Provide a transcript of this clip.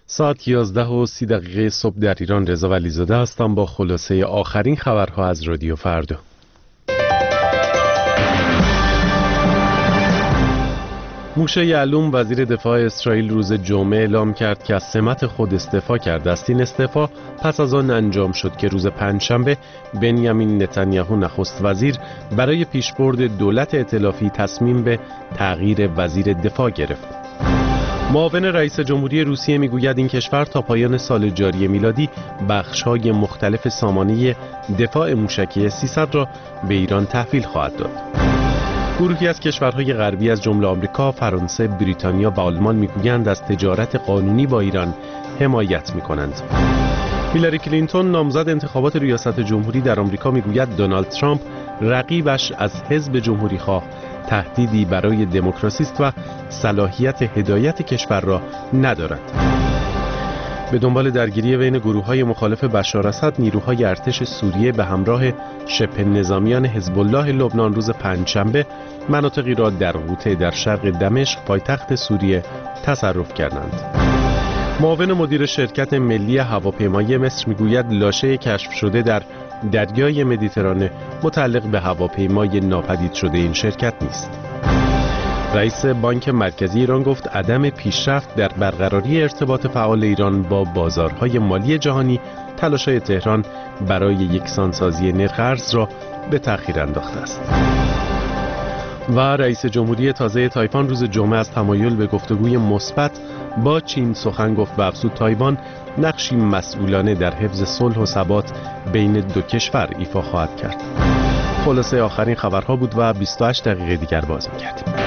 ساعت 11:30 صبح در ایران. رضا ولیزاده هستم با خلاصه آخرین خبرها از رادیو فردا. موشه یعلوم وزیر دفاع اسرائیل روز جمعه اعلام کرد که از سمت خود استعفا کرده است. این استعفا پس از آن انجام شد که روز پنجشنبه بنیامین نتانیاهو نخست وزیر برای پیشبرد دولت ائتلافی تصمیم به تغییر وزیر دفاع گرفت. معاون رئیس جمهوری روسیه میگوید این کشور تا پایان سال جاری میلادی بخش‌های مختلف سامانه دفاع موشکی 300 را به ایران تحویل خواهد داد. گروهی از کشورهای غربی از جمله آمریکا، فرانسه، بریتانیا و آلمان میگویند از تجارت قانونی با ایران حمایت میکنند. هیلاری کلینتون نامزد انتخابات ریاست جمهوری در آمریکا میگوید دونالد ترامپ رقیبش از حزب جمهوری‌خواه تهدیدی برای دموکراسی است و صلاحیت هدایت کشور را ندارد. به دنبال درگیری بین گروه‌های مخالف بشار اسد، نیروهای ارتش سوریه به همراه شبه نظامیان حزب الله لبنان روز پنجشنبه مناطقی را در غوطه در شرق دمشق پایتخت سوریه تصرف کردند. معاون مدیر شرکت ملی هواپیمایی مصر میگوید لاشه کشف شده در دریای مدیترانه متعلق به هواپیمای ناپدید شده این شرکت نیست. رئیس بانک مرکزی ایران گفت عدم پیشرفت در برقراری ارتباط فعال ایران با بازارهای مالی جهانی تلاش‌های تهران برای یکسانسازی نرخ ارز را به تأخیر انداخته است. و رئیس جمهوری تازه تایوان روز جمعه از تمایل به گفتگوی مثبت با چین سخن گفت و افزود تایوان نقشی مسئولانه در حفظ صلح و ثبات بین دو کشور ایفا خواهد کرد. خلاصه آخرین خبرها بود و 28 دقیقه دیگر باز می‌گردیم.